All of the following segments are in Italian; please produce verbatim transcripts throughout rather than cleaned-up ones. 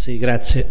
Sì, grazie.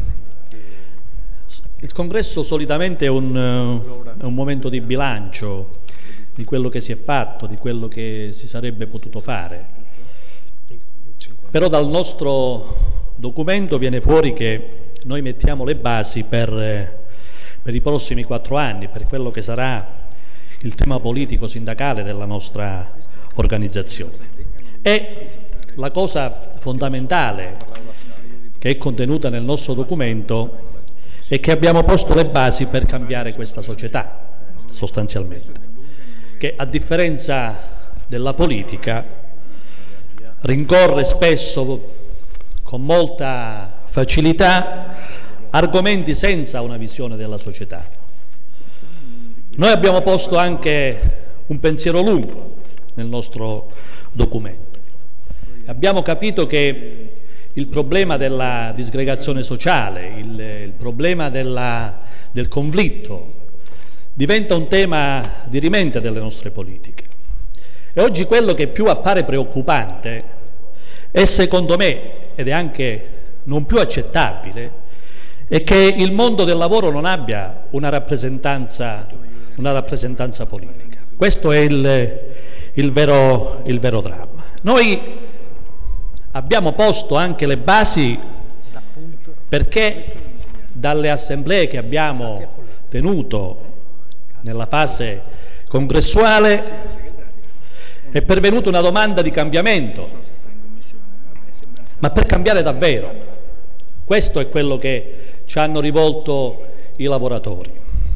Il congresso solitamente è un, è un momento di bilancio di quello che si è fatto, di quello che si sarebbe potuto fare. Però dal nostro documento viene fuori che noi mettiamo le basi per, per i prossimi quattro anni, per quello che sarà il tema politico sindacale della nostra organizzazione. E la cosa fondamentale che è contenuta nel nostro documento è che abbiamo posto le basi per cambiare questa società, sostanzialmente, che a differenza della politica rincorre spesso con molta facilità argomenti senza una visione della società. Noi abbiamo posto anche un pensiero lungo nel nostro documento. Abbiamo capito che il problema della disgregazione sociale, il, il problema della, del conflitto diventa un tema dirimente delle nostre politiche. E oggi quello che più appare preoccupante è, secondo me, ed è anche non più accettabile, è che il mondo del lavoro non abbia una rappresentanza, una rappresentanza politica. Questo è il, il, vero, il vero dramma. Noi abbiamo posto anche le basi perché dalle assemblee che abbiamo tenuto nella fase congressuale è pervenuta una domanda di cambiamento, ma per cambiare davvero. Questo è quello che ci hanno rivolto i lavoratori.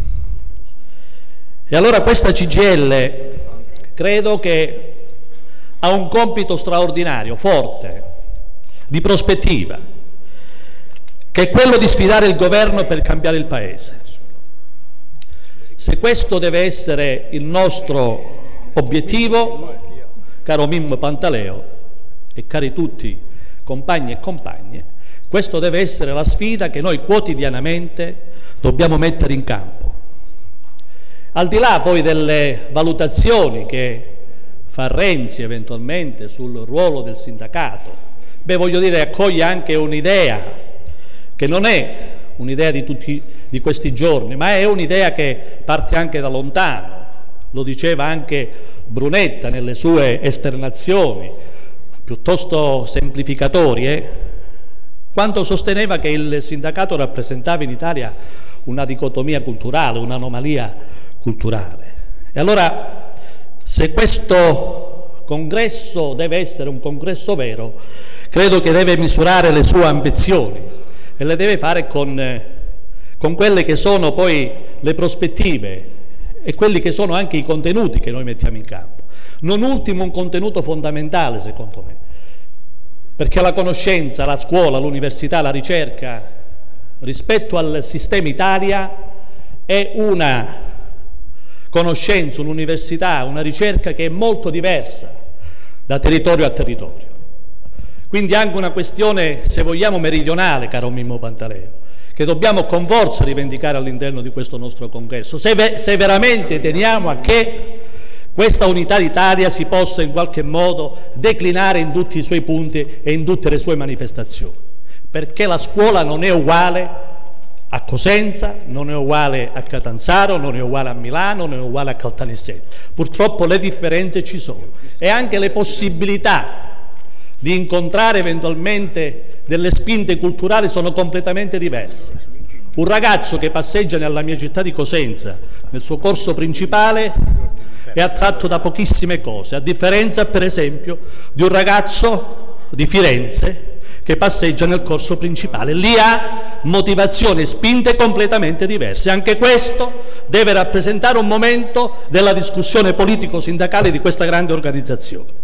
E allora questa C G I L credo che ha un compito straordinario, forte, di prospettiva, che è quello di sfidare il governo per cambiare il Paese. Se questo deve essere il nostro obiettivo, caro Mimmo Pantaleo e cari tutti compagni e compagne, questo deve essere la sfida che noi quotidianamente dobbiamo mettere in campo. Al di là poi delle valutazioni che fa Renzi eventualmente sul ruolo del sindacato, beh, voglio dire, accoglie anche un'idea che non è un'idea di tutti di questi giorni, ma è un'idea che parte anche da lontano. Lo diceva anche Brunetta nelle sue esternazioni piuttosto semplificatorie, quando sosteneva che il sindacato rappresentava in Italia una dicotomia culturale, un'anomalia culturale. E allora, se questo congresso deve essere un congresso vero, credo che deve misurare le sue ambizioni e le deve fare con, con quelle che sono poi le prospettive e quelli che sono anche i contenuti che noi mettiamo in campo. Non ultimo un contenuto fondamentale, secondo me, perché la conoscenza, la scuola, l'università, la ricerca, rispetto al sistema Italia, è una conoscenza, un'università, una ricerca che è molto diversa da territorio a territorio. Quindi anche una questione, se vogliamo, meridionale, caro Mimmo Pantaleo, che dobbiamo con forza rivendicare all'interno di questo nostro congresso, se, ve- se veramente teniamo a che questa unità d'Italia si possa in qualche modo declinare in tutti i suoi punti e in tutte le sue manifestazioni, perché la scuola non è uguale a Cosenza, non è uguale a Catanzaro, non è uguale a Milano, non è uguale a Caltanissetta. Purtroppo le differenze ci sono e anche le possibilità di incontrare eventualmente delle spinte culturali sono completamente diverse. Un ragazzo che passeggia nella mia città di Cosenza, nel suo corso principale, è attratto da pochissime cose, a differenza per esempio di un ragazzo di Firenze che passeggia nel corso principale. Lì ha motivazioni e spinte completamente diverse. Anche questo deve rappresentare un momento della discussione politico-sindacale di questa grande organizzazione.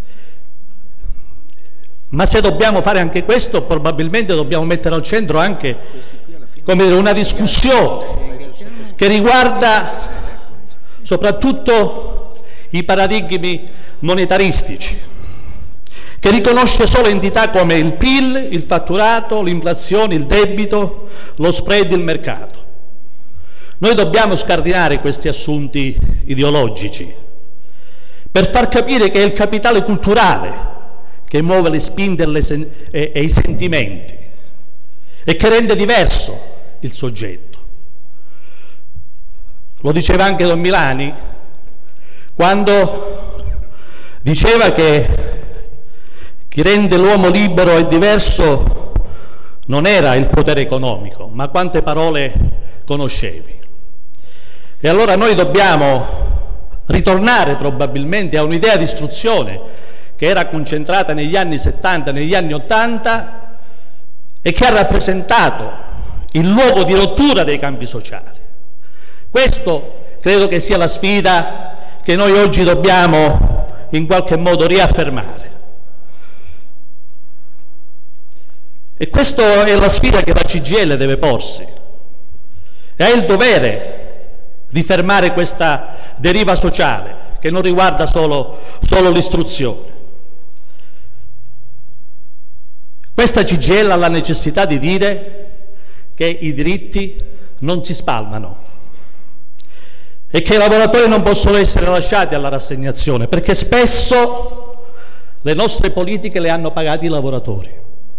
Ma se dobbiamo fare anche questo, probabilmente dobbiamo mettere al centro anche, come dire, una discussione che riguarda soprattutto i paradigmi monetaristici, che riconosce solo entità come il P I L, il fatturato, l'inflazione, il debito, lo spread, il mercato. Noi dobbiamo scardinare questi assunti ideologici per far capire che è il capitale culturale che muove le spinte e, le sen- e, e i sentimenti. e che rende diverso il soggetto. Lo diceva anche Don Milani quando diceva che chi rende l'uomo libero e diverso non era il potere economico, ma quante parole conoscevi. E allora noi dobbiamo ritornare probabilmente a un'idea di istruzione che era concentrata negli anni settanta, negli anni ottanta e che ha rappresentato il luogo di rottura dei campi sociali. Questo credo che sia la sfida che noi oggi dobbiamo in qualche modo riaffermare. E questa è la sfida che la C G I L deve porsi. E ha il dovere di fermare questa deriva sociale che non riguarda solo, solo l'istruzione. Questa C G I L ha la necessità di dire che i diritti non si spalmano e che i lavoratori non possono essere lasciati alla rassegnazione, perché spesso le nostre politiche le hanno pagate i lavoratori.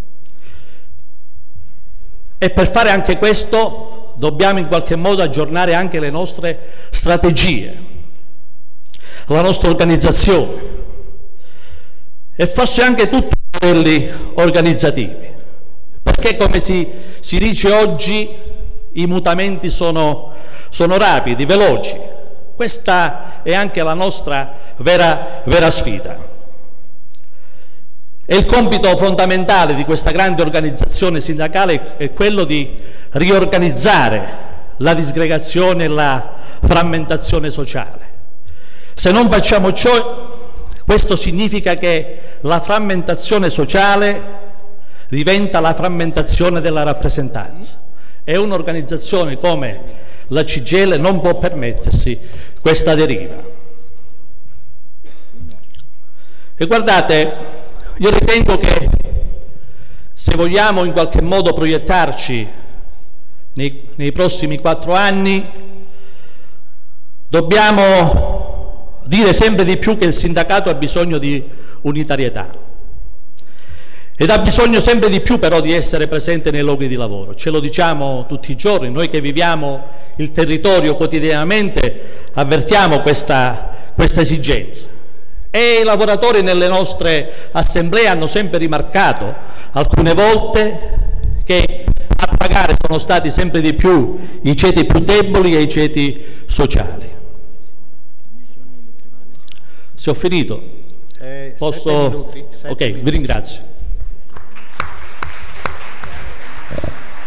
E per fare anche questo dobbiamo in qualche modo aggiornare anche le nostre strategie, la nostra organizzazione e forse anche tutti i livelli organizzativi, perché come si, si dice oggi i mutamenti sono, sono rapidi, veloci. Questa è anche la nostra vera, vera sfida. E il compito fondamentale di questa grande organizzazione sindacale è quello di riorganizzare la disgregazione e la frammentazione sociale. Se non facciamo ciò, questo significa che la frammentazione sociale diventa la frammentazione della rappresentanza. E un'organizzazione come la C G I L non può permettersi questa deriva. E guardate, io ritengo che se vogliamo in qualche modo proiettarci nei, nei prossimi quattro anni, dobbiamo dire sempre di più che il sindacato ha bisogno di unitarietà ed ha bisogno sempre di più però di essere presente nei luoghi di lavoro. Ce lo diciamo tutti i giorni, noi che viviamo il territorio quotidianamente avvertiamo questa, questa esigenza. E i lavoratori nelle nostre assemblee hanno sempre rimarcato alcune volte che a pagare sono stati sempre di più i ceti più deboli e i ceti sociali. Se ho finito, eh, posso... minuti, ok, minuti. vi ringrazio.